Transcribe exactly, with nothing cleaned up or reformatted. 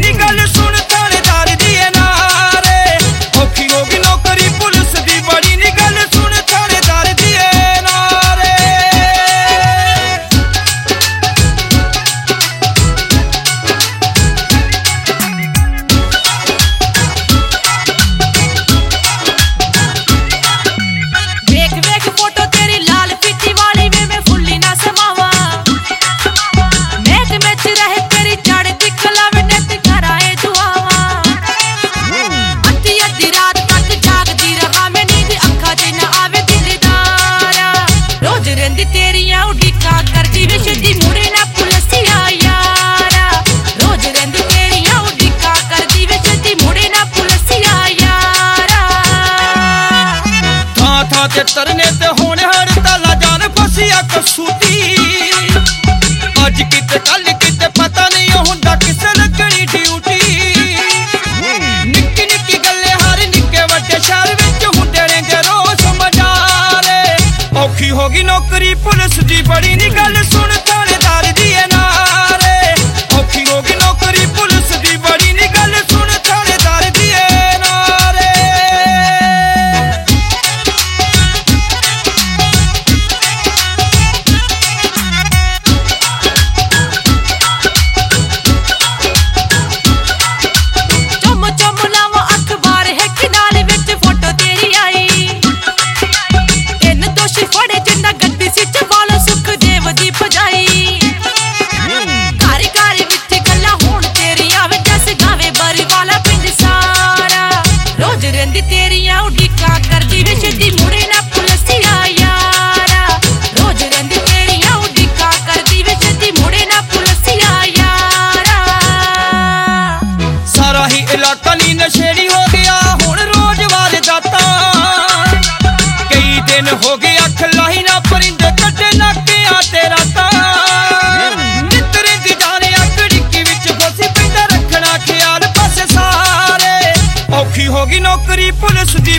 नी गल सुन थानेदार दी नारे औखी होगी नौकरी पुलिस दी बड़ी नी गल सुन थानेदार दी नारे वेख वेख फोटो तेरी लाल पीटी वाली वे मैं फुल्ली ना समावा मैच मैच रहे तेरी चढ़ती कला में नेत कराए दुआवा अद्धी अद्धी रात तक जागदी रहा मैं नींद अखा च ना आवे दिलदारा रोज रंदी तेरियां उड़ीका करदी वे छेती मुड़े ना पुलसिया यारा रोज रंदी तेरियां उड़ीका करदी वे छेती मुड़े ना पुलसिया यारा थां थां ते तरने ते होने हड़ताला जान फसिया कसूती अज किते कल किते पता नहीं हुंदा किसे लगनी ड्यूटी निक्की निक्की गल्ले हर निक्के वड्डे शहर विच हुंदे ने रोज मजारे औखी होगी नौकरी पुलिस दी बड़ी नी गल सुन थानेदार दी नारे औखी होगी नौकरी पुलिस दी बड़ी नी गल सुन थानेदार दी नारे चुम चुम लावा अखबार है किनारे विच फोटो तेरी आई तीन दोषी फड़े जिन्ना गद्दी सिच वालो सुखदेव दी भजाई घर घर विच गल्लां हुण तेरी आवे जस गावे बरी वाला पिंड सारा रोज रंदी तेरियां उड़ीका करदी वे छेती मुड़े ना पुलसिया यारा रोज रंदी तेरियां उड़ीका करदी वे छेती मुड़े ना पुलसिया यारा सारा ही इलाका नी नशेड़ी हो गया हुण रोज वारदातां कई दिन हो गए अख लाही ना परिंदे कटे नाकियां ते रातां नितरे दी जाने अग डिक्की विच फसी पैंदा रखना ख्याल पासे सारे औखी होगी नौकरी पुलिस दी